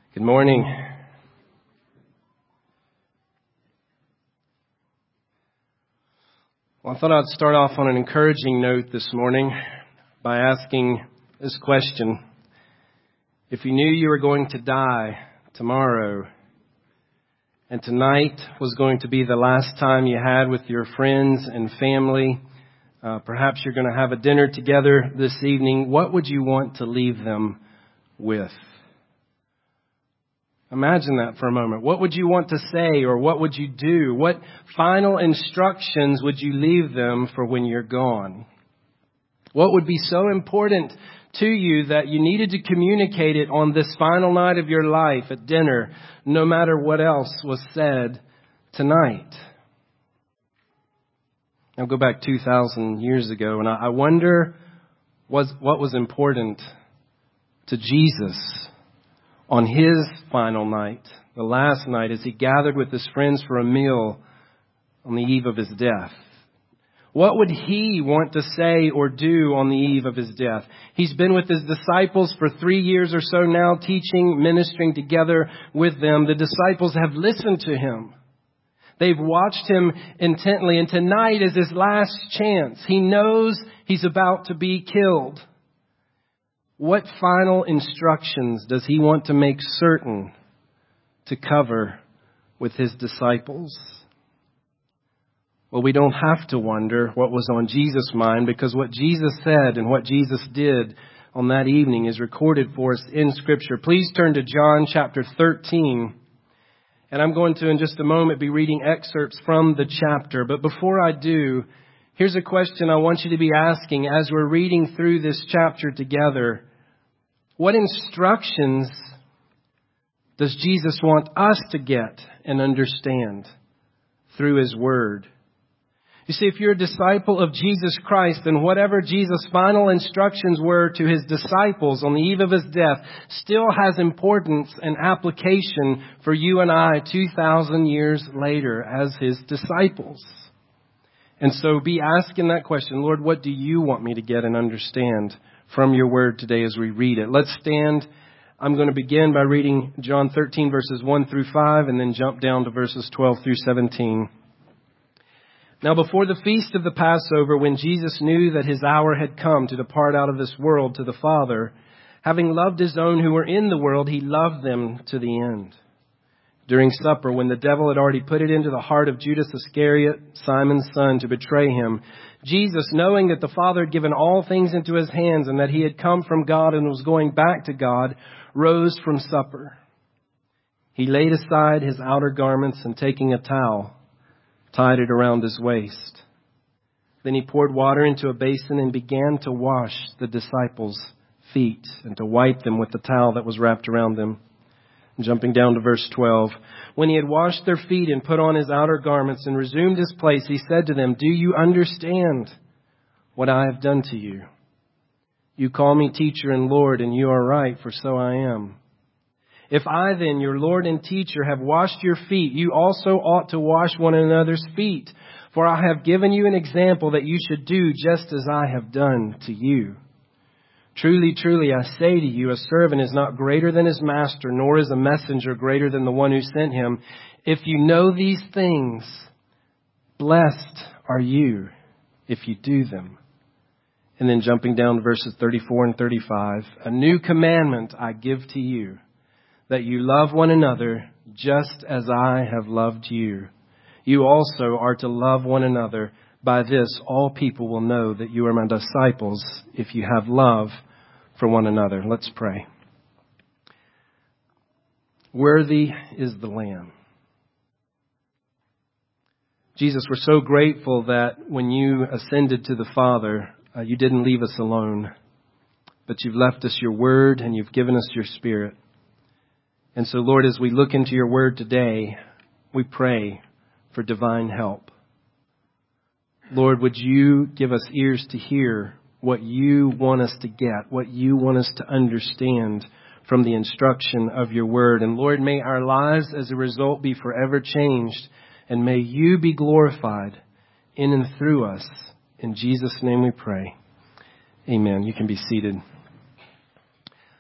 Good morning. Well, I thought I'd start off on an encouraging note this morning by asking this question. If you knew you were going to die tomorrow and tonight was going to be the last time you had with your friends and family, perhaps you're going to have a dinner together this evening, what would you want to leave them with? Imagine that for a moment. What would you want to say, or what would you do? What final instructions would you leave them for when you're gone? What would be so important to you that you needed to communicate it on this final night of your life at dinner, no matter what else was said tonight? I'll go back 2,000 years ago, and I wonder what was important to Jesus on his final night, the last night, as he gathered with his friends for a meal on the eve of his death. What would he want to say or do on the eve of his death? He's been with his disciples for 3 years or so now, teaching, ministering together with them. The disciples have listened to him. They've watched him intently, and tonight is his last chance. He knows he's about to be killed. What final instructions does he want to make certain to cover with his disciples? Well, we don't have to wonder what was on Jesus' mind, because what Jesus said and what Jesus did on that evening is recorded for us in Scripture. Please turn to John chapter 13. And I'm going to, in just a moment, be reading excerpts from the chapter. But before I do, here's a question I want you to be asking as we're reading through this chapter together. What instructions does Jesus want us to get and understand through His Word? You see, if you're a disciple of Jesus Christ, then whatever Jesus' final instructions were to His disciples on the eve of His death still has importance and application for you and I 2,000 years later as His disciples. And so be asking that question, Lord, what do you want me to get and understand from your word today as we read it? Let's stand. I'm going to begin by reading John 13 verses 1 through 5 and then jump down to verses 12 through 17. Now before the feast of the Passover, when Jesus knew that His hour had come to depart out of this world to the Father, having loved His own who were in the world, He loved them to the end. During supper, when the devil had already put it into the heart of Judas Iscariot, Simon's son, to betray Him, Jesus, knowing that the Father had given all things into His hands and that He had come from God and was going back to God, rose from supper. He laid aside His outer garments and, taking a towel, tied it around His waist. Then He poured water into a basin and began to wash the disciples' feet and to wipe them with the towel that was wrapped around them. Jumping down to verse 12. When He had washed their feet and put on His outer garments and resumed His place, He said to them, "Do you understand what I have done to you? You call me teacher and Lord, and you are right, for so I am. If I then, your Lord and teacher, have washed your feet, you also ought to wash one another's feet. For I have given you an example that you should do just as I have done to you. Truly, truly, I say to you, a servant is not greater than his master, nor is a messenger greater than the one who sent him. If you know these things, blessed are you if you do them." And then jumping down to verses 34 and 35. "A new commandment I give to you, that you love one another just as I have loved you. You also are to love one another. By this, all people will know that you are my disciples if you have love for one another." Let's pray. Worthy is the Lamb. Jesus, we're so grateful that when you ascended to the Father, you didn't leave us alone, but you've left us your word and you've given us your Spirit. And so, Lord, as we look into your word today, we pray for divine help. Lord, would you give us ears to hear what you want us to get, what you want us to understand from the instruction of your word. And Lord, may our lives as a result be forever changed, and may you be glorified in and through us. In Jesus' name we pray. Amen. You can be seated.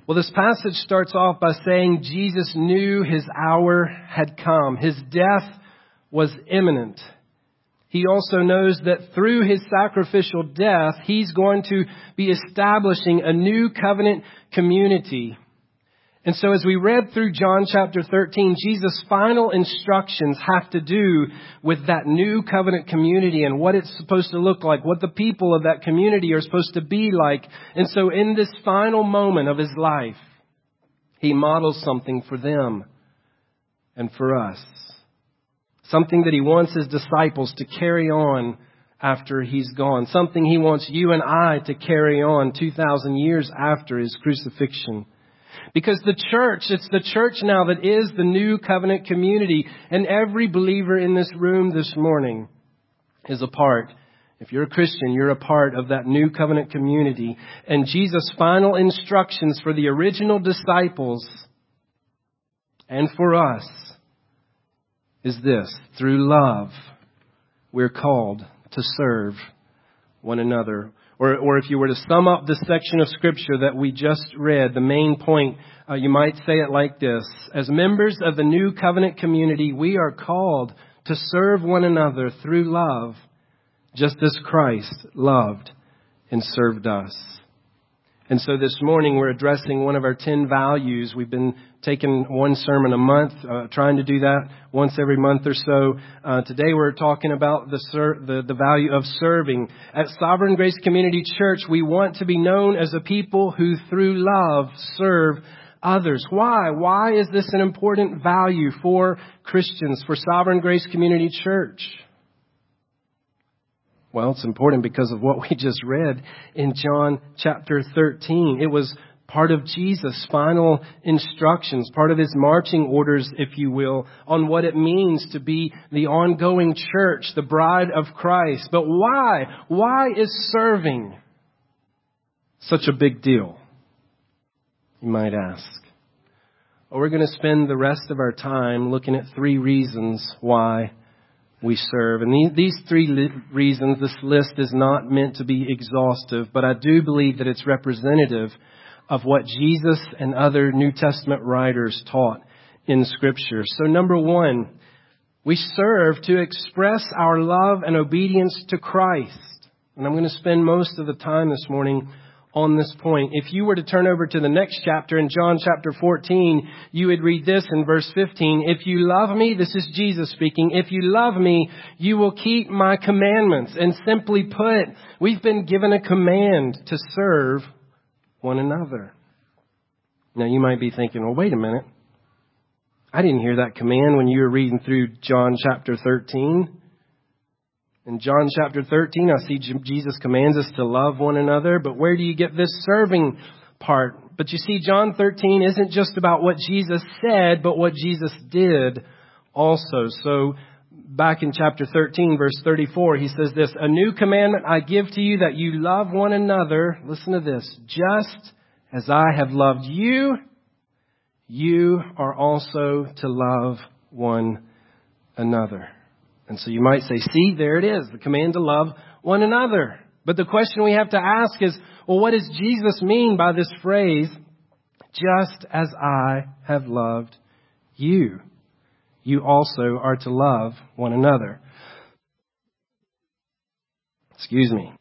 Well, this passage starts off by saying Jesus knew his hour had come. His death was imminent. He also knows that through his sacrificial death, he's going to be establishing a new covenant community. And so as we read through John chapter 13, Jesus' final instructions have to do with that new covenant community and what it's supposed to look like, what the people of that community are supposed to be like. And so in this final moment of his life, he models something for them and for us. Something that he wants his disciples to carry on after he's gone. Something he wants you and I to carry on 2,000 years after his crucifixion. Because it's the church now that is the new covenant community. And every believer in this room this morning is a part. If you're a Christian, you're a part of that new covenant community. And Jesus' final instructions for the original disciples and for us is this: through love, we're called to serve one another. Or if you were to sum up this section of Scripture that we just read, the main point, you might say it like this: as members of the new covenant community, we are called to serve one another through love, just as Christ loved and served us. And so this morning we're addressing one of our 10 values. We've been taking one sermon a month, trying to do that once every month or so. Today we're talking about the value of serving. At Sovereign Grace Community Church, we want to be known as a people who through love serve others. Why? Why is this an important value for Christians, for Sovereign Grace Community Church? Well, it's important because of what we just read in John chapter 13. It was part of Jesus' final instructions, part of his marching orders, if you will, on what it means to be the ongoing church, the bride of Christ. But why? Why is serving such a big deal? You might ask. Well, we're going to spend the rest of our time looking at 3 reasons why we serve. And these 3 reasons, this list is not meant to be exhaustive, but I do believe that it's representative of what Jesus and other New Testament writers taught in Scripture. So number 1, we serve to express our love and obedience to Christ. And I'm going to spend most of the time this morning on this point. If you were to turn over to the next chapter in John chapter 14, you would read this in verse 15. If you love me, this is Jesus speaking, if you love me, you will keep my commandments. And simply put, we've been given a command to serve one another. Now you might be thinking, well, wait a minute. I didn't hear that command when you were reading through John chapter 13. In John chapter 13, I see Jesus commands us to love one another. But where do you get this serving part? But you see, John 13 isn't just about what Jesus said, but what Jesus did also. So back in chapter 13, verse 34, he says this: a new commandment I give to you, that you love one another. Listen to this. Just as I have loved you, you are also to love one another. And so you might say, see, there it is, the command to love one another. But the question we have to ask is, well, what does Jesus mean by this phrase, just as I have loved you? You also are to love one another. Excuse me.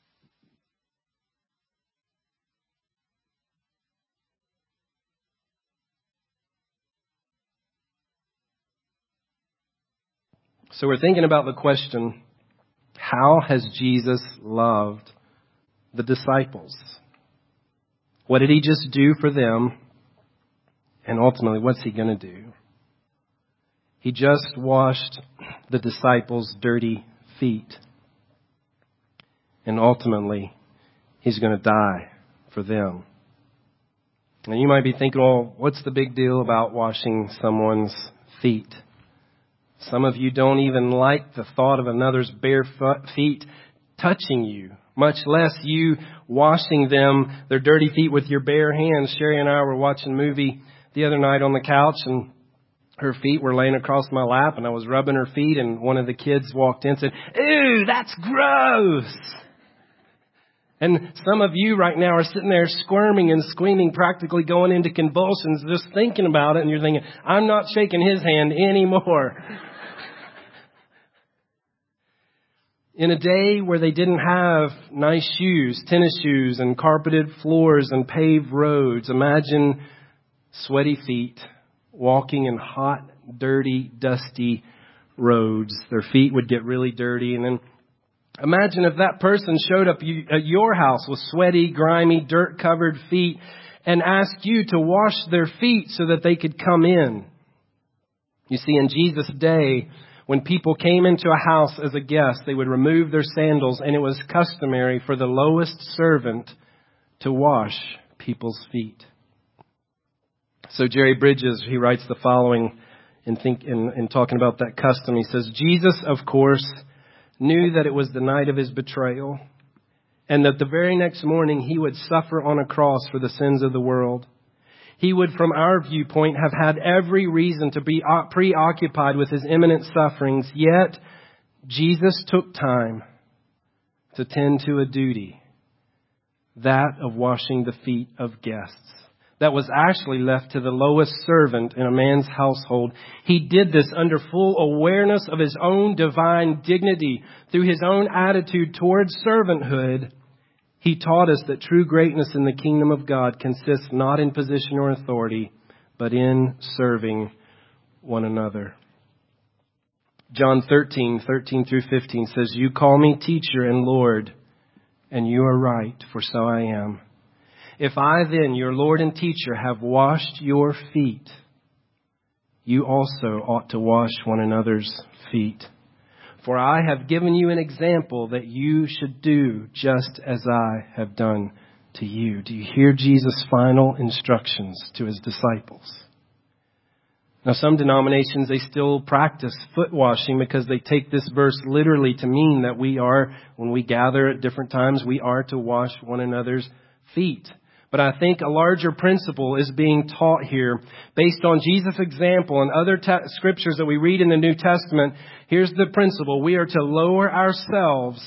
So we're thinking about the question, how has Jesus loved the disciples? What did he just do for them? And ultimately, what's he going to do? He just washed the disciples' dirty feet. And ultimately, he's going to die for them. And you might be thinking, well, what's the big deal about washing someone's feet? Some of you don't even like the thought of another's bare feet touching you, much less you washing them, their dirty feet, with your bare hands. Sherry and I were watching a movie the other night on the couch, and her feet were laying across my lap, and I was rubbing her feet, and one of the kids walked in and said, "Ew, that's gross." And some of you right now are sitting there squirming and screaming, practically going into convulsions, just thinking about it. And you're thinking, I'm not shaking his hand anymore. In a day where they didn't have nice shoes, tennis shoes, and carpeted floors and paved roads, imagine sweaty feet walking in hot, dirty, dusty roads. Their feet would get really dirty. And then imagine if that person showed up at your house with sweaty, grimy, dirt-covered feet and asked you to wash their feet so that they could come in. You see, in Jesus' day, when people came into a house as a guest, they would remove their sandals, and it was customary for the lowest servant to wash people's feet. So Jerry Bridges, he writes the following in talking about that custom. He says, Jesus, of course, knew that it was the night of his betrayal, and that the very next morning he would suffer on a cross for the sins of the world. He would, from our viewpoint, have had every reason to be preoccupied with his imminent sufferings, yet Jesus took time to tend to a duty, that of washing the feet of guests. That was actually left to the lowest servant in a man's household. He did this under full awareness of his own divine dignity. Through his own attitude towards servanthood, he taught us that true greatness in the kingdom of God consists not in position or authority, but in serving one another. John 13 through 15 says, You call me teacher and Lord, and you are right, for so I am. If I then, your Lord and teacher, have washed your feet, you also ought to wash one another's feet. For I have given you an example that you should do just as I have done to you. Do you hear Jesus' final instructions to his disciples? Now, some denominations, they still practice foot washing because they take this verse literally to mean that we are, when we gather at different times, we are to wash one another's feet. But I think a larger principle is being taught here based on Jesus' example and other scriptures that we read in the New Testament. Here's the principle. We are to lower ourselves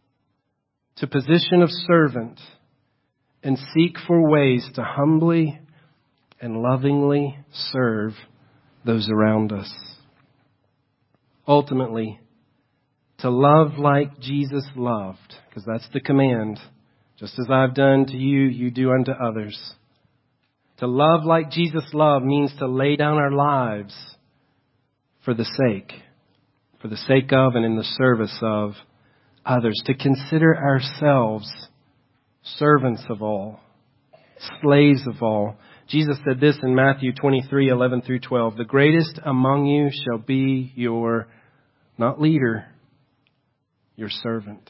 to position of servant and seek for ways to humbly and lovingly serve those around us. Ultimately, to love like Jesus loved, because that's the command. Just as I've done to you, you do unto others. To love like Jesus loved means to lay down our lives for the sake of and in the service of others. To consider ourselves servants of all, slaves of all. Jesus said this in Matthew 23:11 through 12. The greatest among you shall be your, not leader, your servant.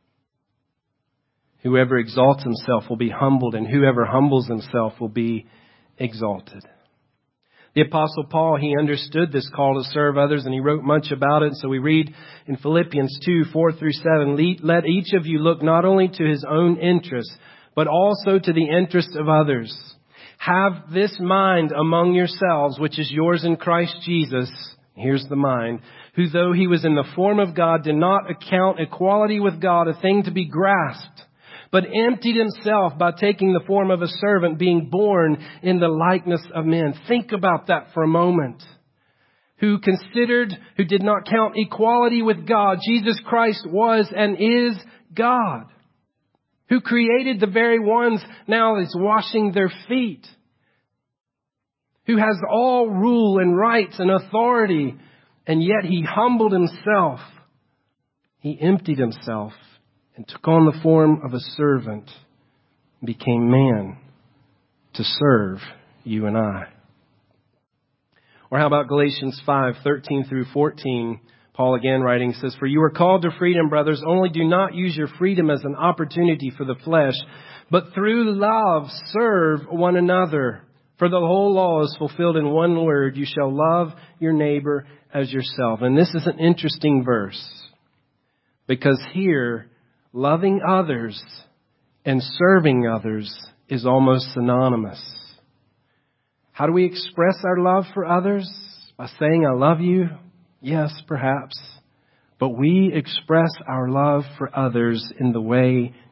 Whoever exalts himself will be humbled, and whoever humbles himself will be exalted. The Apostle Paul, he understood this call to serve others, and he wrote much about it. So we read in Philippians 2:4 through 7, let each of you look not only to his own interests, but also to the interests of others. Have this mind among yourselves, which is yours in Christ Jesus. Here's the mind. Who, though he was in the form of God, did not account equality with God a thing to be grasped, but emptied himself by taking the form of a servant, being born in the likeness of men. Think about that for a moment. Who did not count equality with God. Jesus Christ was and is God. Who created the very ones now is washing their feet. Who has all rule and rights and authority. And yet he humbled himself. He emptied himself and took on the form of a servant, and became man to serve you and I. Or how about Galatians 5:13 through 14? Paul again writing says, For you are called to freedom, brothers, only do not use your freedom as an opportunity for the flesh, but through love serve one another. For the whole law is fulfilled in one word, you shall love your neighbor as yourself. And this is an interesting verse, because here, loving others and serving others is almost synonymous. How do we express our love for others? By saying, I love you? Yes, perhaps. But we express our love for others in the way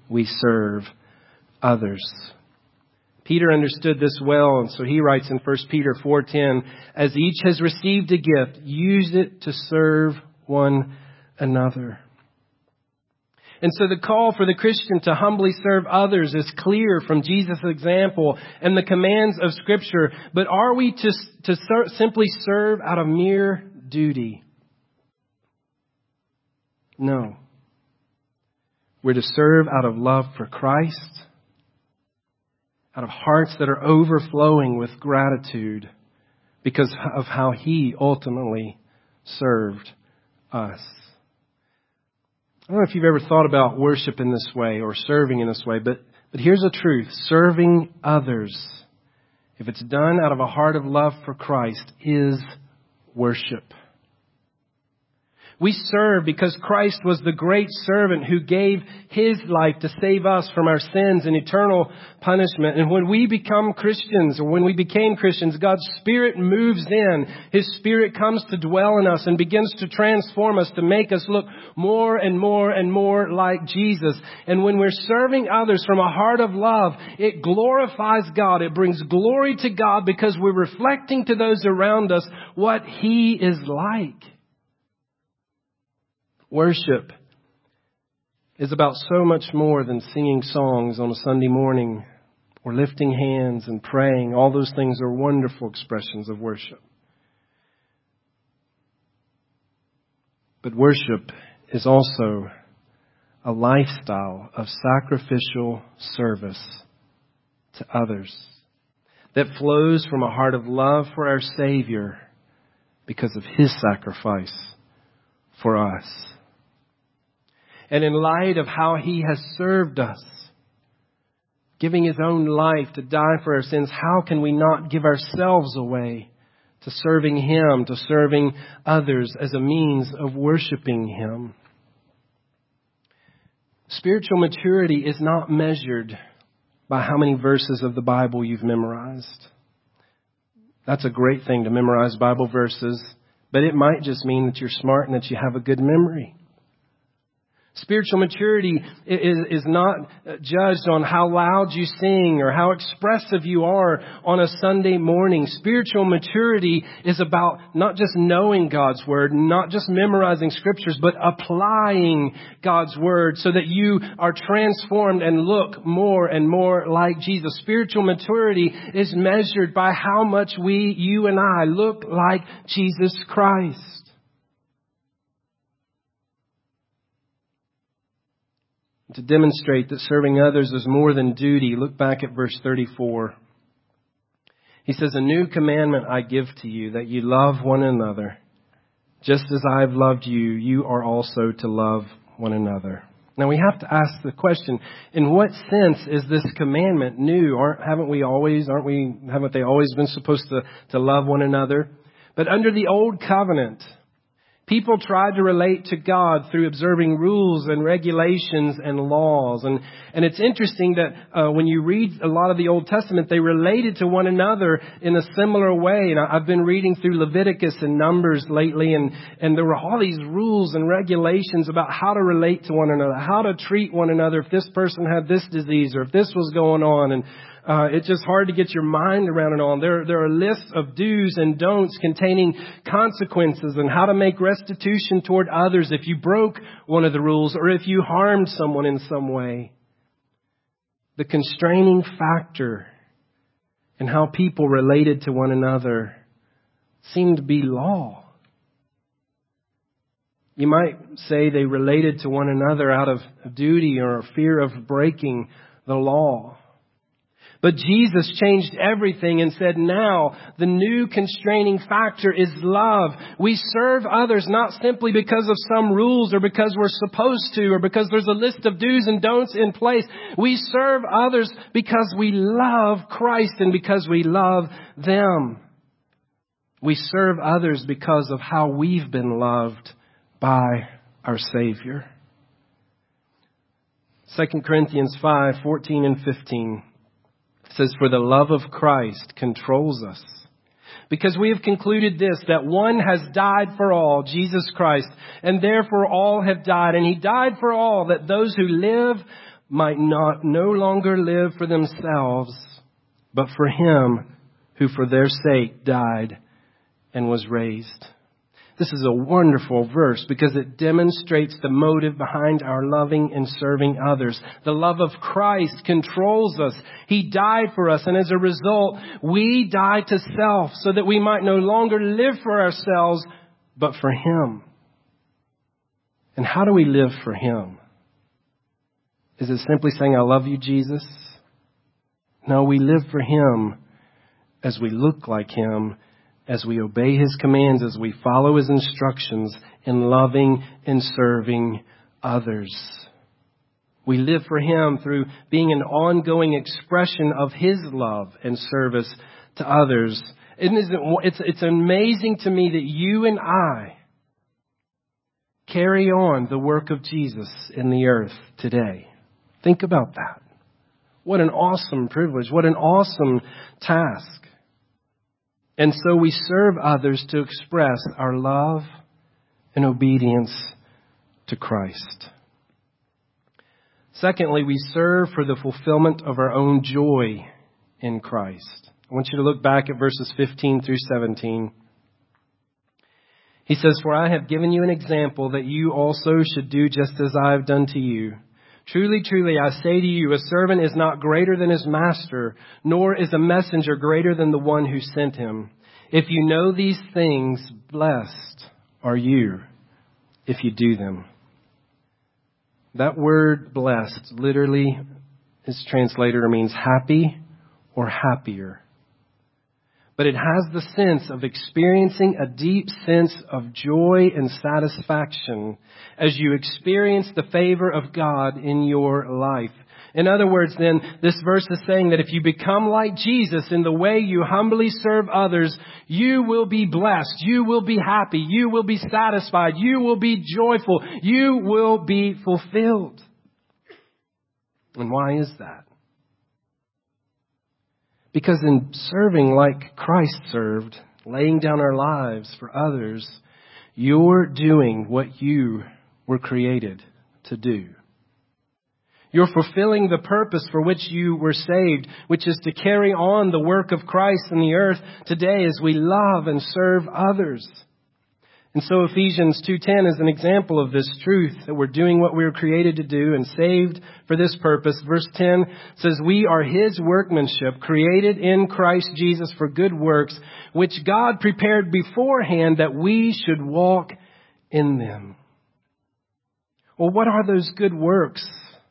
we serve others. Peter understood this well, and so he writes in 1 Peter 4:10, as each has received a gift, use it to serve one another. And so the call for the Christian to humbly serve others is clear from Jesus' example and the commands of Scripture. But are we to simply serve out of mere duty? No. We're to serve out of love for Christ, out of hearts that are overflowing with gratitude because of how He ultimately served us. I don't know if you've ever thought about worship in this way or serving in this way, but here's the truth. Serving others, if it's done out of a heart of love for Christ, is worship. We serve because Christ was the great servant who gave His life to save us from our sins and eternal punishment. And when we become Christians, or when we became Christians, God's Spirit moves in. His Spirit comes to dwell in us and begins to transform us, to make us look more and more and more like Jesus. And when we're serving others from a heart of love, it glorifies God. It brings glory to God because we're reflecting to those around us what He is like. Worship is about so much more than singing songs on a Sunday morning or lifting hands and praying. All those things are wonderful expressions of worship. But worship is also a lifestyle of sacrificial service to others that flows from a heart of love for our Savior because of His sacrifice for us. And in light of how He has served us, giving His own life to die for our sins, how can we not give ourselves away to serving Him, to serving others as a means of worshiping Him? Spiritual maturity is not measured by how many verses of the Bible you've memorized. That's a great thing to memorize Bible verses, but it might just mean that you're smart and that you have a good memory. Spiritual maturity is not judged on how loud you sing or how expressive you are on a Sunday morning. Spiritual maturity is about not just knowing God's Word, not just memorizing Scriptures, but applying God's Word so that you are transformed and look more and more like Jesus. Spiritual maturity is measured by how much you and I look like Jesus Christ. To demonstrate that serving others is more than duty, look back at verse 34. He says, a new commandment I give to you, that you love one another. Just as I have loved you, you are also to love one another. Now we have to ask the question, in what sense is this commandment new? Haven't they always been supposed to love one another? But under the old covenant, people tried to relate to God through observing rules and regulations and laws. And it's interesting that when you read a lot of the Old Testament, they related to one another in a similar way. And I've been reading through Leviticus and Numbers lately, and there were all these rules and regulations about how to relate to one another, how to treat one another if this person had this disease or if this was going on. And it's just hard to get your mind around it all. There are lists of do's and don'ts containing consequences and how to make restitution toward others if you broke one of the rules or if you harmed someone in some way. The constraining factor in how people related to one another seemed to be law. You might say they related to one another out of duty or fear of breaking the law. But Jesus changed everything and said, now the new constraining factor is love. We serve others not simply because of some rules or because we're supposed to or because there's a list of do's and don'ts in place. We serve others because we love Christ and because we love them. We serve others because of how we've been loved by our Savior. 2 Corinthians 5:14 and 15. It says, for the love of Christ controls us, because we have concluded this, that one has died for all, Jesus Christ, and therefore all have died. And He died for all, that those who live might no longer live for themselves, but for Him who for their sake died and was raised. This is a wonderful verse because it demonstrates the motive behind our loving and serving others. The love of Christ controls us. He died for us, and as a result, we die to self so that we might no longer live for ourselves, but for Him. And how do we live for Him? Is it simply saying, I love you, Jesus? No, we live for Him as we look like Him, as we obey His commands, as we follow His instructions in loving and serving others. We live for Him through being an ongoing expression of His love and service to others. It's amazing to me that you and I carry on the work of Jesus in the earth today. Think about that. What an awesome privilege. What an awesome task. And so we serve others to express our love and obedience to Christ. Secondly, we serve for the fulfillment of our own joy in Christ. I want you to look back at verses 15 through 17. He says, For I have given you an example that you also should do just as I have done to you. Truly, truly, I say to you, a servant is not greater than his master, nor is a messenger greater than the one who sent him. If you know these things, blessed are you if you do them. That word blessed literally is translated or means happy or happier. But it has the sense of experiencing a deep sense of joy and satisfaction as you experience the favor of God in your life. In other words, then, this verse is saying that if you become like Jesus in the way you humbly serve others, you will be blessed, you will be happy, you will be satisfied, you will be joyful, you will be fulfilled. And why is that? Because in serving like Christ served, laying down our lives for others, you're doing what you were created to do. You're fulfilling the purpose for which you were saved, which is to carry on the work of Christ in the earth today as we love and serve others. And so Ephesians 2:10 is an example of this truth, that we're doing what we were created to do and saved for this purpose. Verse 10 says, we are His workmanship, created in Christ Jesus for good works, which God prepared beforehand that we should walk in them. Well, what are those good works?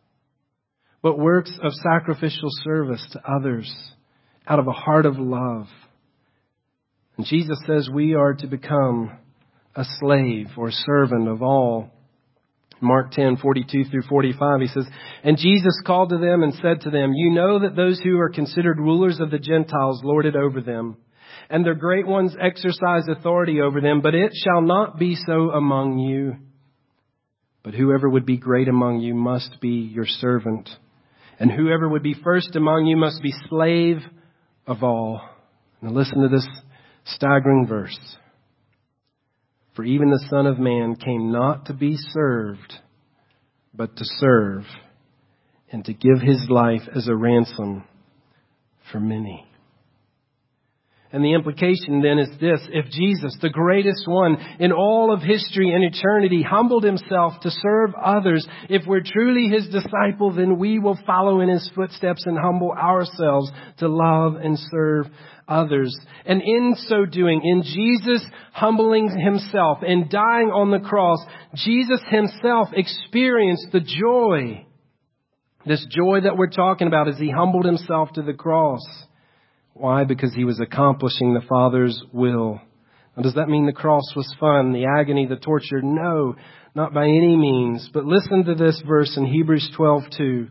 But works of sacrificial service to others out of a heart of love. And Jesus says we are to become a slave or servant of all. Mark 10:42 through 45, he says, And Jesus called to them and said to them, You know that those who are considered rulers of the Gentiles lord it over them, and their great ones exercise authority over them, but it shall not be so among you. But whoever would be great among you must be your servant, and whoever would be first among you must be slave of all. Now listen to this staggering verse. For even the Son of Man came not to be served, but to serve, and to give His life as a ransom for many. And the implication then is this: if Jesus, the greatest one in all of history and eternity, humbled Himself to serve others, if we're truly His disciple, then we will follow in His footsteps and humble ourselves to love and serve others. And in so doing, in Jesus humbling Himself and dying on the cross, Jesus Himself experienced the joy, this joy that we're talking about as He humbled Himself to the cross. Why? Because He was accomplishing the Father's will. Now, does that mean the cross was fun, the agony, the torture? No, not by any means. But listen to this verse in Hebrews 12:2,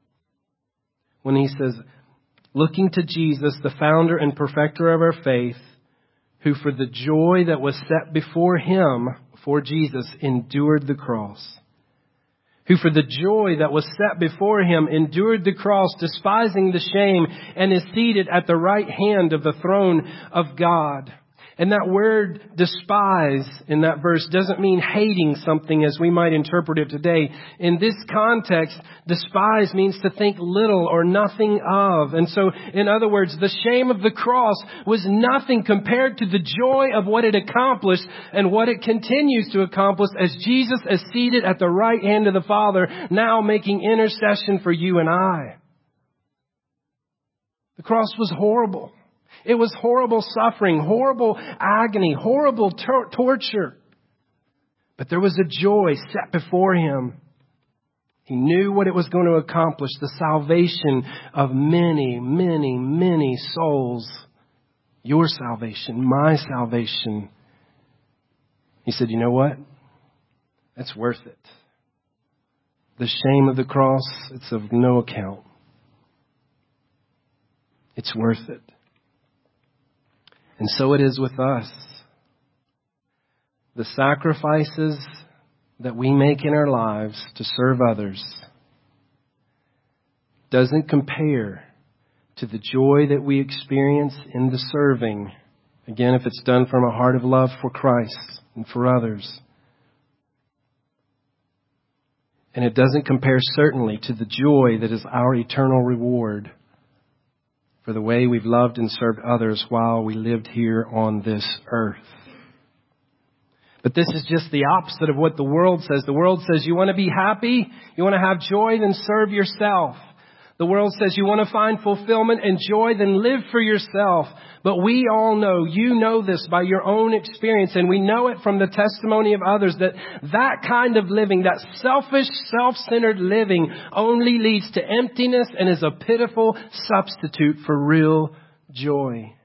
when he says, looking to Jesus, the founder and perfecter of our faith, who for the joy that was set before Him, before Jesus, endured the cross. Who for the joy that was set before Him endured the cross, despising the shame, and is seated at the right hand of the throne of God. And that word despise in that verse doesn't mean hating something as we might interpret it today. In this context, despise means to think little or nothing of. And so, in other words, the shame of the cross was nothing compared to the joy of what it accomplished and what it continues to accomplish as Jesus is seated at the right hand of the Father, now making intercession for you and I. The cross was horrible. It was horrible suffering, horrible agony, horrible torture. But there was a joy set before him. He knew what it was going to accomplish, the salvation of many, many, many souls. Your salvation, my salvation. He said, you know what? It's worth it. The shame of the cross, it's of no account. It's worth it. And so it is with us. The sacrifices that we make in our lives to serve others doesn't compare to the joy that we experience in the serving. Again, if it's done from a heart of love for Christ and for others. And it doesn't compare certainly to the joy that is our eternal reward for the way we've loved and served others while we lived here on this earth. But this is just the opposite of what the world says. The world says you want to be happy, you want to have joy, then serve yourself. The world says you want to find fulfillment and joy, then live for yourself. But we all know, you know this by your own experience, and we know it from the testimony of others, that that kind of living, that selfish, self-centered living only leads to emptiness and is a pitiful substitute for real joy.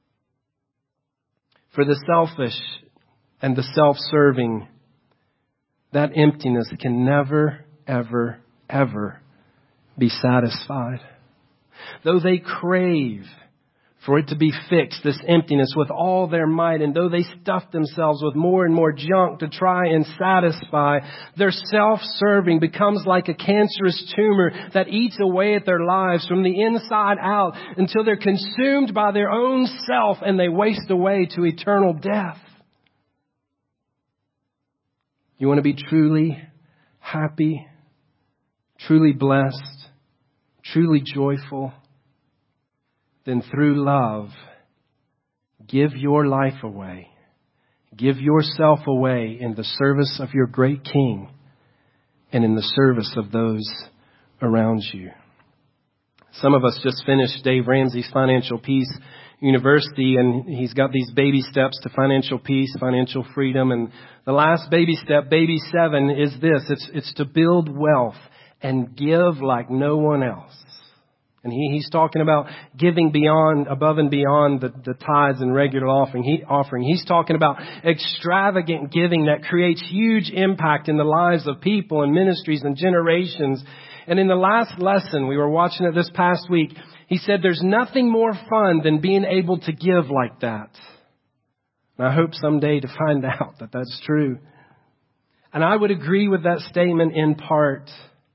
For the selfish and the self-serving, that emptiness can never, ever, ever be satisfied. Though they crave for it to be fixed, this emptiness, with all their might, and though they stuff themselves with more and more junk to try and satisfy, their self-serving becomes like a cancerous tumor that eats away at their lives from the inside out until they're consumed by their own self and they waste away to eternal death. You want to be truly happy, truly blessed, truly joyful? Then through love, give your life away. Give yourself away in the service of your great King and in the service of those around you. Some of us just finished Dave Ramsey's Financial Peace University, and he's got these baby steps to financial peace, financial freedom. And the last baby step, baby 7, is this. It's to build wealth and give like no one else. And he's talking about giving beyond, above and beyond the tithes and regular offering. He's talking about extravagant giving that creates huge impact in the lives of people and ministries and generations. And in the last lesson, we were watching it this past week, he said there's nothing more fun than being able to give like that. And I hope someday to find out that that's true. And I would agree with that statement in part.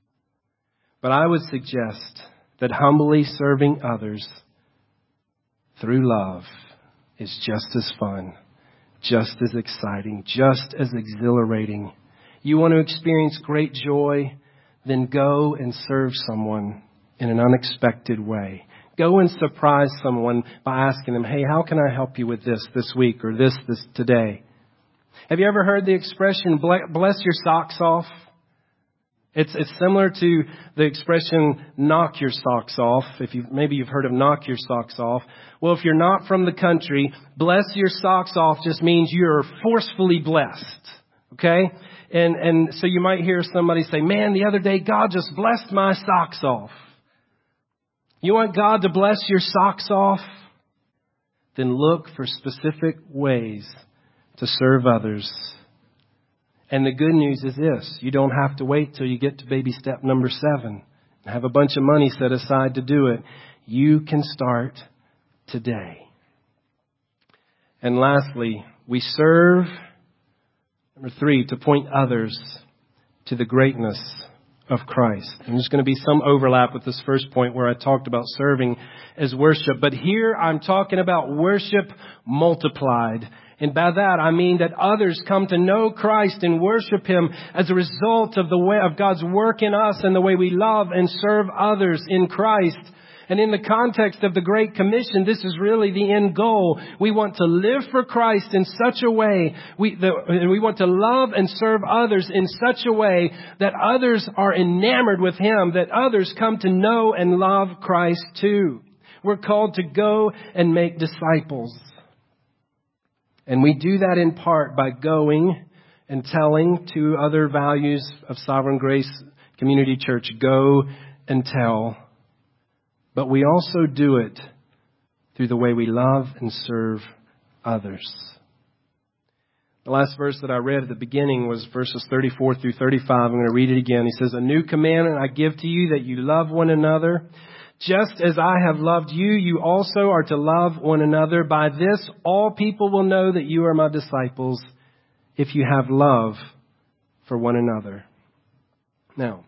But I would suggest that humbly serving others through love is just as fun, just as exciting, just as exhilarating. You want to experience great joy? Then go and serve someone in an unexpected way. Go and surprise someone by asking them, hey, how can I help you with this week or this today? Have you ever heard the expression, bless your socks off? It's similar to the expression, knock your socks off. Maybe you've heard of knock your socks off. Well, if you're not from the country, bless your socks off just means you're forcefully blessed. Okay? And so you might hear somebody say, man, the other day God just blessed my socks off. You want God to bless your socks off? Then look for specific ways to serve others. And the good news is this. You don't have to wait till you get to baby step number 7 and have a bunch of money set aside to do it. You can start today. And lastly, we serve, number 3, to point others to the greatness of Christ. And there's going to be some overlap with this first point where I talked about serving as worship. But here I'm talking about worship multiplied. And by that I mean that others come to know Christ and worship Him as a result of the way of God's work in us and the way we love and serve others in Christ. And in the context of the Great Commission, this is really the end goal. We want to live for Christ in such a way, we want to love and serve others in such a way that others are enamored with Him, that others come to know and love Christ too. We're called to go and make disciples. And we do that in part by going and telling to other values of Sovereign Grace Community Church. Go and tell. But we also do it through the way we love and serve others. The last verse that I read at the beginning was verses 34 through 35. I'm going to read it again. He says, "A new commandment I give to you, that you love one another. Just as I have loved you, you also are to love one another. By this, all people will know that you are my disciples, if you have love for one another." Now,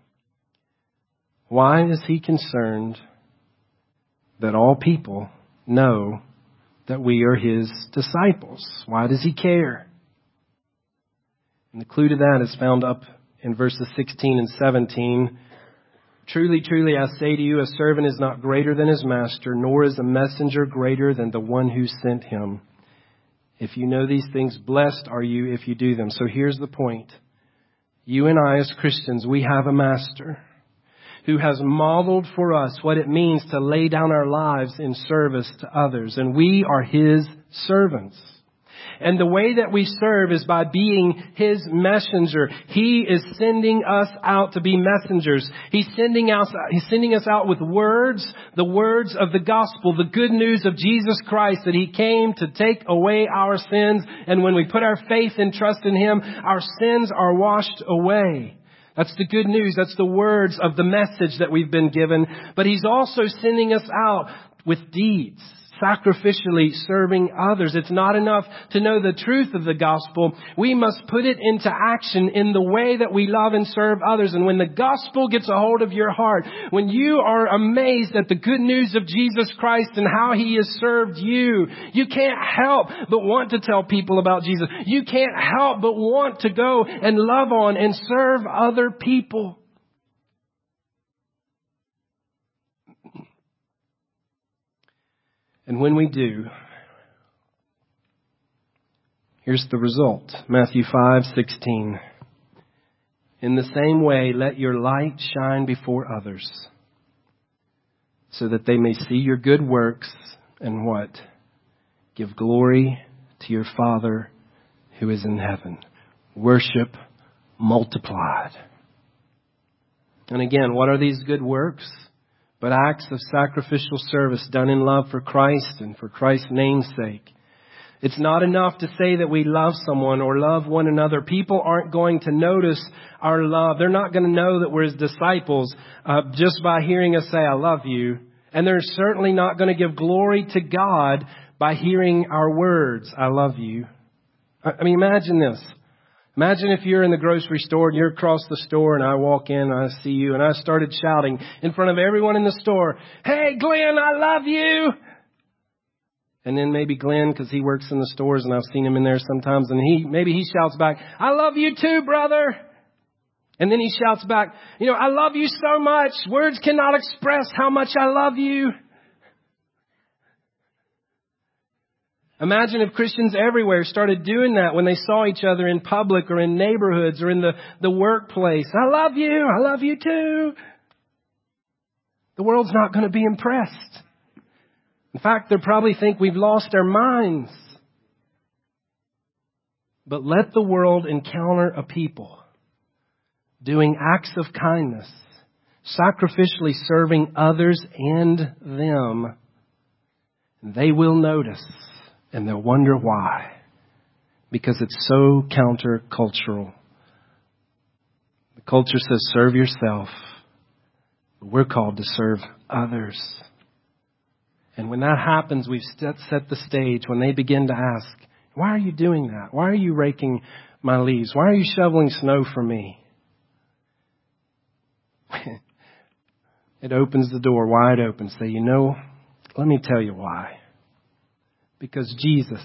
why is He concerned that all people know that we are His disciples? Why does He care? And the clue to that is found up in verses 16 and 17. "Truly, truly, I say to you, a servant is not greater than his master, nor is a messenger greater than the one who sent him. If you know these things, blessed are you if you do them." So here's the point. You and I as Christians, we have a master who has modeled for us what it means to lay down our lives in service to others. And we are His servants. And the way that we serve is by being His messenger. He is sending us out to be messengers. He's sending us out with words, the words of the gospel, the good news of Jesus Christ, that He came to take away our sins. And when we put our faith and trust in Him, our sins are washed away. That's the good news. That's the words of the message that we've been given. But He's also sending us out with deeds, sacrificially serving others. It's not enough to know the truth of the gospel. We must put it into action in the way that we love and serve others. And when the gospel gets a hold of your heart, when you are amazed at the good news of Jesus Christ and how He has served you, you can't help but want to tell people about Jesus. You can't help but want to go and love on and serve other people. And when we do, here's the result. Matthew 5:16. "In the same way, let your light shine before others, so that they may see your good works and" what? "Give glory to your Father who is in heaven." Worship multiplied. And again, what are these good works? But acts of sacrificial service done in love for Christ and for Christ's name's sake. It's not enough to say that we love someone or love one another. People aren't going to notice our love. They're not going to know that we're His disciples just by hearing us say, "I love you." And they're certainly not going to give glory to God by hearing our words, "I love you." I mean, imagine this. Imagine if you're in the grocery store and you're across the store and I walk in and I see you and I started shouting in front of everyone in the store, "Hey, Glenn, I love you." And then maybe Glenn, because he works in the stores and I've seen him in there sometimes, and maybe he shouts back, "I love you too, brother." And then he shouts back, "I love you so much. Words cannot express how much I love you." Imagine if Christians everywhere started doing that when they saw each other in public or in neighborhoods or in the workplace. "I love you. I love you too." The world's not going to be impressed. In fact, they'll probably think we've lost our minds. But let the world encounter a people doing acts of kindness, sacrificially serving others and them. They will notice. And they'll wonder why. Because it's so countercultural. The culture says, serve yourself. We're called to serve others. And when that happens, we've set the stage. When they begin to ask, "Why are you doing that? Why are you raking my leaves? Why are you shoveling snow for me?" it opens the door wide open. Say, you know, let me tell you why. Because Jesus,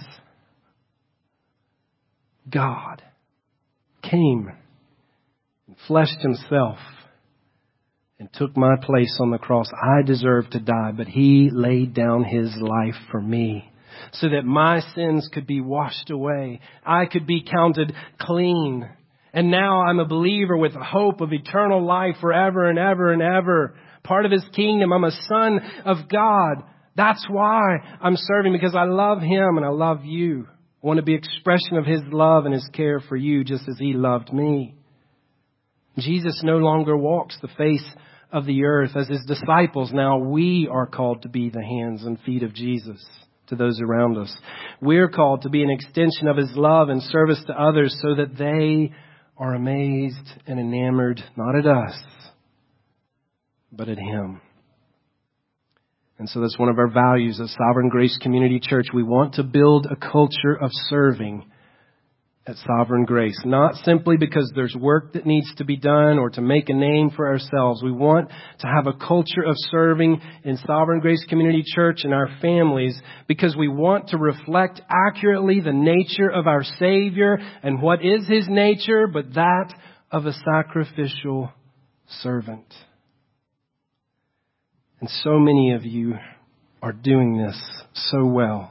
God, came and fleshed himself and took my place on the cross. I deserved to die, but he laid down his life for me so that my sins could be washed away. I could be counted clean. And now I'm a believer with a hope of eternal life forever and ever and ever. Part of his kingdom. I'm a son of God. That's why I'm serving, because I love him and I love you. I want to be expression of his love and his care for you just as he loved me. Jesus no longer walks the face of the earth. As his disciples, now we are called to be the hands and feet of Jesus to those around us. We're called to be an extension of his love and service to others so that they are amazed and enamored, not at us, but at him. And so that's one of our values at Sovereign Grace Community Church. We want to build a culture of serving at Sovereign Grace, not simply because there's work that needs to be done or to make a name for ourselves. We want to have a culture of serving in Sovereign Grace Community Church and our families because we want to reflect accurately the nature of our Savior. And what is his nature but that of a sacrificial servant? And so many of you are doing this so well.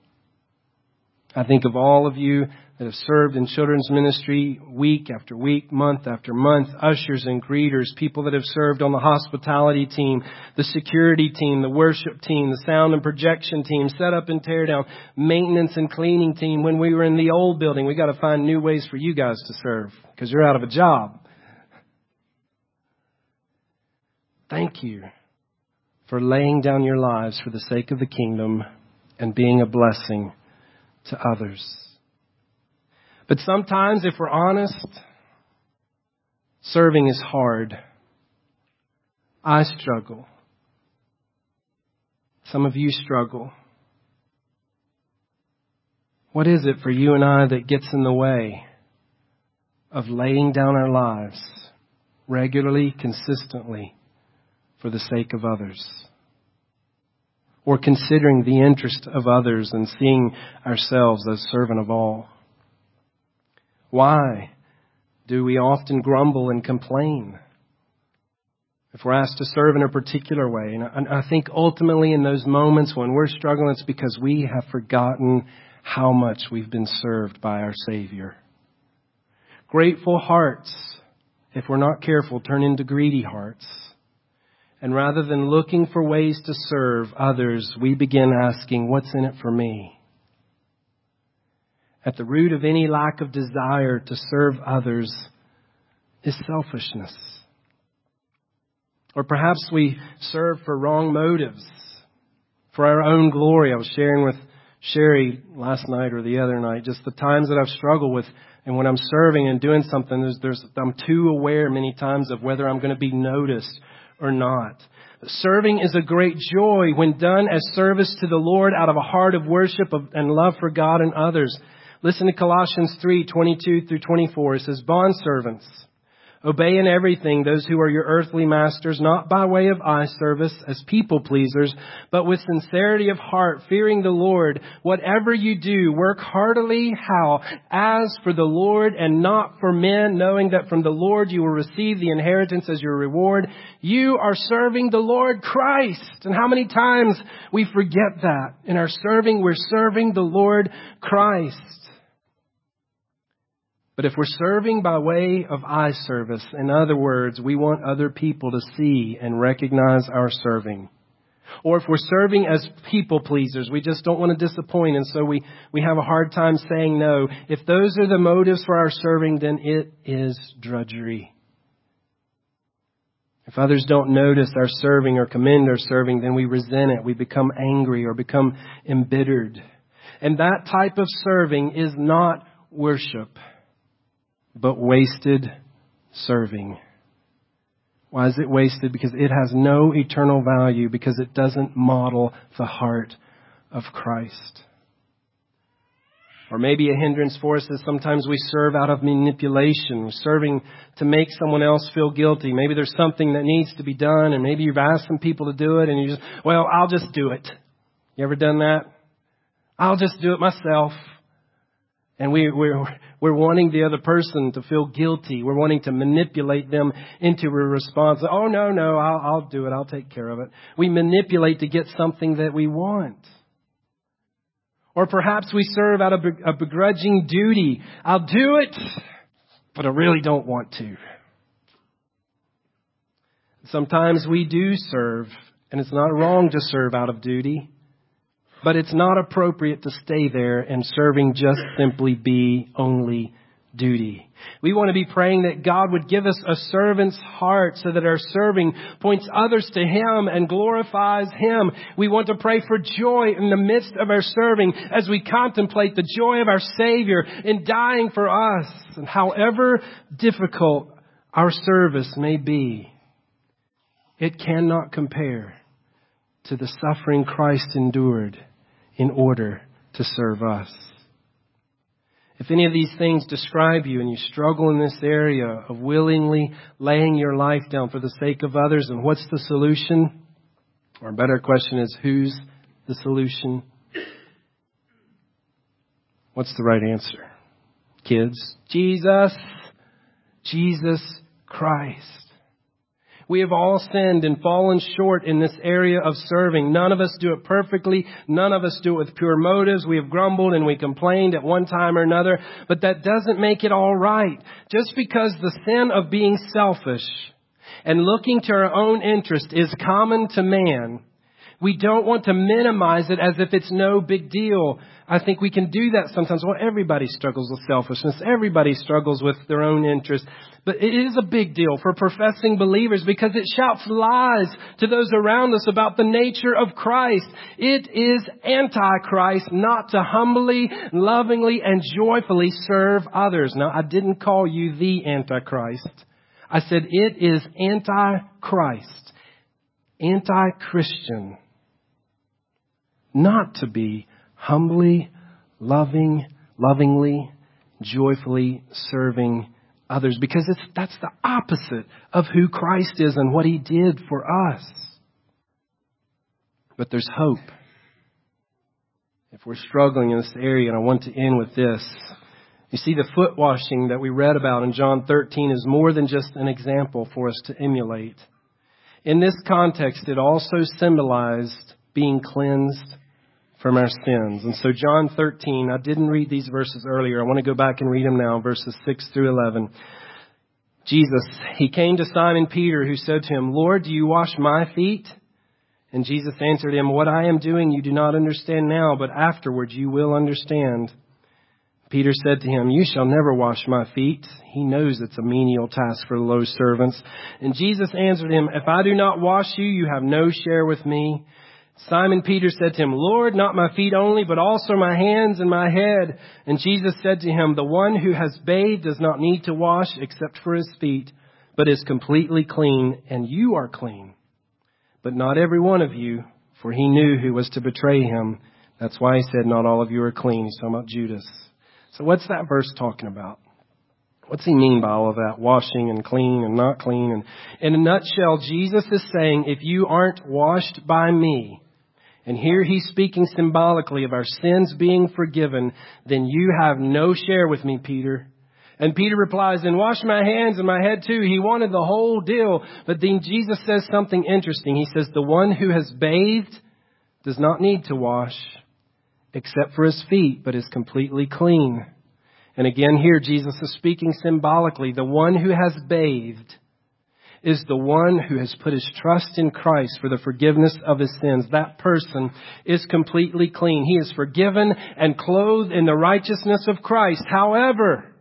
I think of all of you that have served in children's ministry week after week, month after month, ushers and greeters, people that have served on the hospitality team, the security team, the worship team, the sound and projection team, set up and tear down, maintenance and cleaning team. When we were in the old building, we got to find new ways for you guys to serve because you're out of a job. Thank you for laying down your lives for the sake of the kingdom and being a blessing to others. But sometimes, if we're honest, serving is hard. I struggle. Some of you struggle. What is it for you and I that gets in the way of laying down our lives regularly, consistently for the sake of others? Or considering the interest of others and seeing ourselves as servant of all? Why do we often grumble and complain if we're asked to serve in a particular way? And I think ultimately in those moments when we're struggling, it's because we have forgotten how much we've been served by our Savior. Grateful hearts, if we're not careful, turn into greedy hearts. And rather than looking for ways to serve others, we begin asking, what's in it for me? At the root of any lack of desire to serve others is selfishness. Or perhaps we serve for wrong motives, for our own glory. I was sharing with Sherry last night or the other night just the times that I've struggled with. And when I'm serving and doing something, I'm too aware many times of whether I'm going to be noticed or not. Serving is a great joy when done as service to the Lord out of a heart of worship and love for God and others. Listen to Colossians 3:22 through 24. It says, "Bondservants, obey in everything those who are your earthly masters, not by way of eye service as people pleasers, but with sincerity of heart, fearing the Lord. Whatever you do, work heartily, how? As for the Lord and not for men, knowing that from the Lord you will receive the inheritance as your reward. You are serving the Lord Christ." And how many times we forget that. In our serving, we're serving the Lord Christ. But if we're serving by way of eye service, in other words, we want other people to see and recognize our serving. Or if we're serving as people pleasers, we just don't want to disappoint, and so we have a hard time saying no. If those are the motives for our serving, then it is drudgery. If others don't notice our serving or commend our serving, then we resent it. We become angry or become embittered. And that type of serving is not worship, but wasted serving. Why is it wasted? Because it has no eternal value, because it doesn't model the heart of Christ. Or maybe a hindrance for us is sometimes we serve out of manipulation, serving to make someone else feel guilty. Maybe there's something that needs to be done, and maybe you've asked some people to do it, and you just, well, I'll just do it. You ever done that? I'll just do it myself. And we're wanting the other person to feel guilty. We're wanting to manipulate them into a response. Oh, no, I'll do it. I'll take care of it. We manipulate to get something that we want. Or perhaps we serve out of a begrudging duty. I'll do it, but I really don't want to. Sometimes we do serve, and it's not wrong to serve out of duty, but it's not appropriate to stay there and serving just simply be only duty. We want to be praying that God would give us a servant's heart so that our serving points others to Him and glorifies Him. We want to pray for joy in the midst of our serving as we contemplate the joy of our Savior in dying for us. And however difficult our service may be, it cannot compare to the suffering Christ endured in order to serve us. If any of these things describe you and you struggle in this area of willingly laying your life down for the sake of others, then what's the solution? Or a better question is, who's the solution? What's the right answer? Kids, Jesus Christ. We have all sinned and fallen short in this area of serving. None of us do it perfectly. None of us do it with pure motives. We have grumbled and we complained at one time or another, but that doesn't make it all right. Just because the sin of being selfish and looking to our own interest is common to man, we don't want to minimize it as if it's no big deal. I think we can do that sometimes. Well, everybody struggles with selfishness. Everybody struggles with their own interest. But it is a big deal for professing believers because it shouts lies to those around us about the nature of Christ. It is anti-Christ not to humbly, lovingly, and joyfully serve others. Now, I didn't call you the Antichrist. I said it is anti-Christ, anti-Christian, not to be humbly, lovingly, joyfully serving others, because that's the opposite of who Christ is and what He did for us. But there's hope. If we're struggling in this area, and I want to end with this. You see, the foot washing that we read about in John 13 is more than just an example for us to emulate. In this context, it also symbolized being cleansed from our sins. And so John 13, I didn't read these verses earlier. I want to go back and read them now, verses 6 through 11. Jesus, He came to Simon Peter, who said to Him, Lord, do you wash my feet? And Jesus answered him, what I am doing you do not understand now, but afterwards you will understand. Peter said to Him, you shall never wash my feet. He knows it's a menial task for low servants. And Jesus answered him, if I do not wash you, you have no share with me. Simon Peter said to Him, Lord, not my feet only, but also my hands and my head. And Jesus said to him, the one who has bathed does not need to wash except for his feet, but is completely clean, and you are clean. But not every one of you, for He knew who was to betray Him. That's why He said, not all of you are clean. He's talking about Judas. So what's that verse talking about? What's He mean by all of that? Washing and clean and not clean. And in a nutshell, Jesus is saying, if you aren't washed by me, and here He's speaking symbolically of our sins being forgiven, then you have no share with me, Peter. And Peter replies, then wash my hands and my head too. He wanted the whole deal. But then Jesus says something interesting. He says, the one who has bathed does not need to wash except for his feet, but is completely clean. And again here, Jesus is speaking symbolically. The one who has bathed is the one who has put his trust in Christ for the forgiveness of his sins. That person is completely clean. He is forgiven and clothed in the righteousness of Christ. However,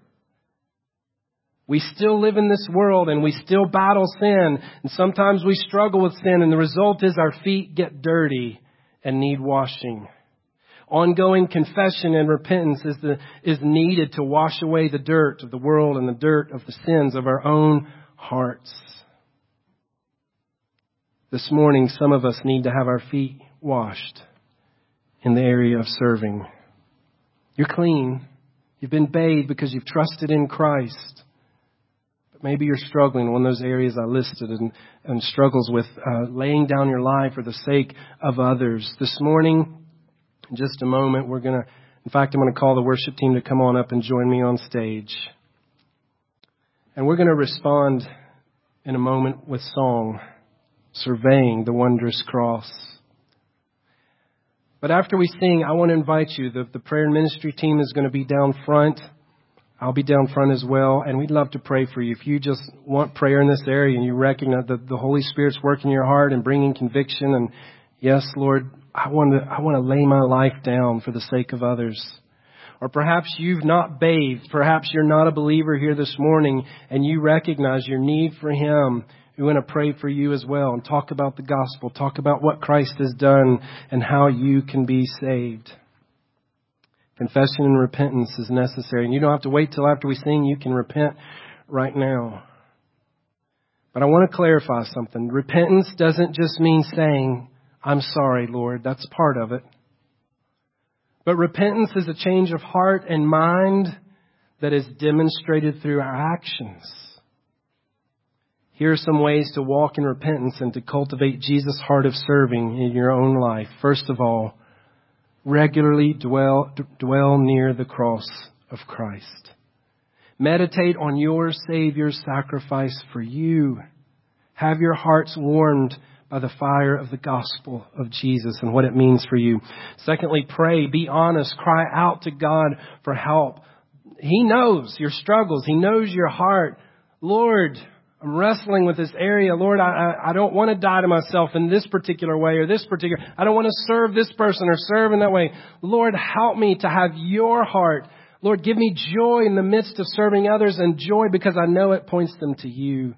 we still live in this world and we still battle sin. And sometimes we struggle with sin, and the result is our feet get dirty and need washing. Ongoing confession and repentance is needed to wash away the dirt of the world and the dirt of the sins of our own hearts. This morning, some of us need to have our feet washed in the area of serving. You're clean. You've been bathed because you've trusted in Christ. But maybe you're struggling in one of those areas I listed and struggles with laying down your life for the sake of others. This morning, in just a moment, I'm going to call the worship team to come on up and join me on stage. And we're going to respond in a moment with song, Surveying the Wondrous Cross. But after we sing, I want to invite you. The prayer and ministry team is going to be down front. I'll be down front as well. And we'd love to pray for you. If you just want prayer in this area and you recognize that the Holy Spirit's working in your heart and bringing conviction. And yes, Lord, I want to lay my life down for the sake of others. Or perhaps you've not bathed. Perhaps you're not a believer here this morning and you recognize your need for Him. We want to pray for you as well and talk about the gospel, talk about what Christ has done and how you can be saved. Confession and repentance is necessary. And you don't have to wait till after we sing. You can repent right now. But I want to clarify something. Repentance doesn't just mean saying, I'm sorry, Lord. That's part of it. But repentance is a change of heart and mind that is demonstrated through our actions. Here are some ways to walk in repentance and to cultivate Jesus' heart of serving in your own life. First of all, regularly dwell near the cross of Christ. Meditate on your Savior's sacrifice for you. Have your hearts warmed by the fire of the gospel of Jesus and what it means for you. Secondly, pray, be honest, cry out to God for help. He knows your struggles. He knows your heart. Lord, I'm wrestling with this area. Lord, I don't want to die to myself in this particular way or this particular. I don't want to serve this person or serve in that way. Lord, help me to have your heart. Lord, give me joy in the midst of serving others and joy because I know it points them to you.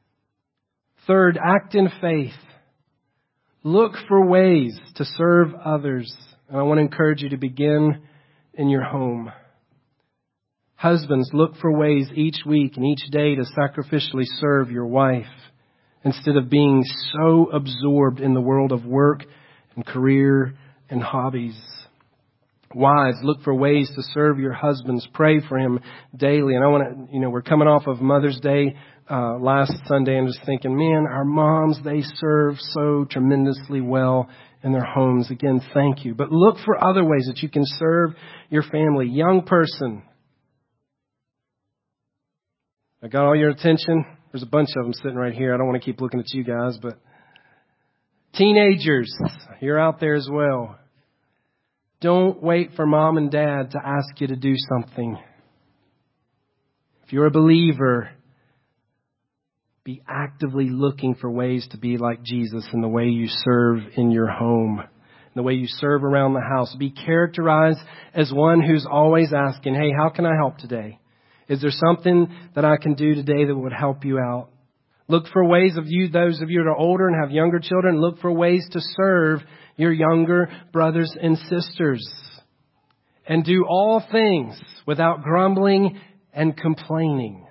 Third, act in faith. Look for ways to serve others. And I want to encourage you to begin in your home. Husbands, look for ways each week and each day to sacrificially serve your wife instead of being so absorbed in the world of work and career and hobbies. Wives, look for ways to serve your husbands. Pray for him daily. And I want to, we're coming off of Mother's Day last Sunday and just thinking, man, our moms, they serve so tremendously well in their homes. Again, thank you. But look for other ways that you can serve your family. Young person, I got all your attention. There's a bunch of them sitting right here. I don't want to keep looking at you guys, but teenagers, you're out there as well. Don't wait for mom and dad to ask you to do something. If you're a believer, be actively looking for ways to be like Jesus in the way you serve in your home, in the way you serve around the house. Be characterized as one who's always asking, hey, how can I help today? Is there something that I can do today that would help you out? Look for ways of you, those of you that are older and have younger children, look for ways to serve your younger brothers and sisters. And do all things without grumbling and complaining.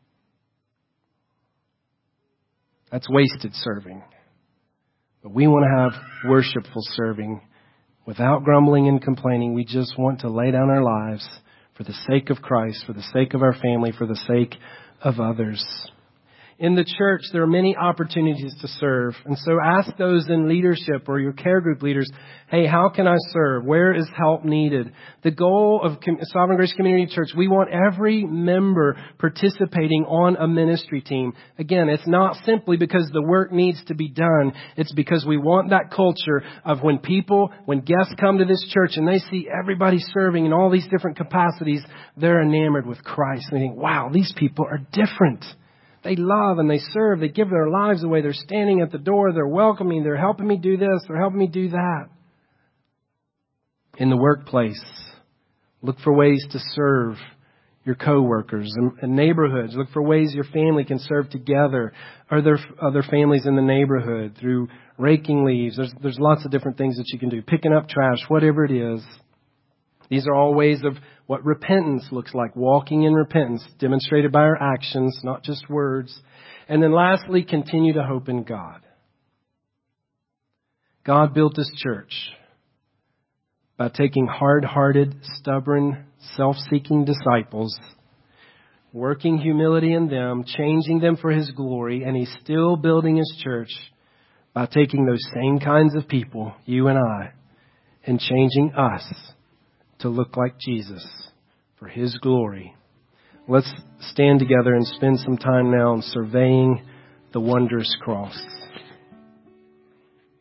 That's wasted serving. But we want to have worshipful serving without grumbling and complaining. We just want to lay down our lives for the sake of Christ, for the sake of our family, for the sake of others. In the church, there are many opportunities to serve. And so ask those in leadership or your care group leaders, hey, how can I serve? Where is help needed? The goal of Sovereign Grace Community Church, we want every member participating on a ministry team. Again, it's not simply because the work needs to be done. It's because we want that culture of when guests come to this church and they see everybody serving in all these different capacities, they're enamored with Christ. And they think, wow, these people are different. They love and they serve. They give their lives away. They're standing at the door. They're welcoming. They're helping me do this. They're helping me do that. In the workplace, look for ways to serve your coworkers and neighborhoods. Look for ways your family can serve together. Are there other families in the neighborhood through raking leaves? There's lots of different things that you can do. Picking up trash, whatever it is. These are all ways of what repentance looks like, walking in repentance, demonstrated by our actions, not just words. And then lastly, continue to hope in God. God built this church by taking hard-hearted, stubborn, self-seeking disciples, working humility in them, changing them for His glory, and He's still building His church by taking those same kinds of people, you and I, and changing us to look like Jesus for His glory. Let's stand together and spend some time now on surveying the wondrous cross.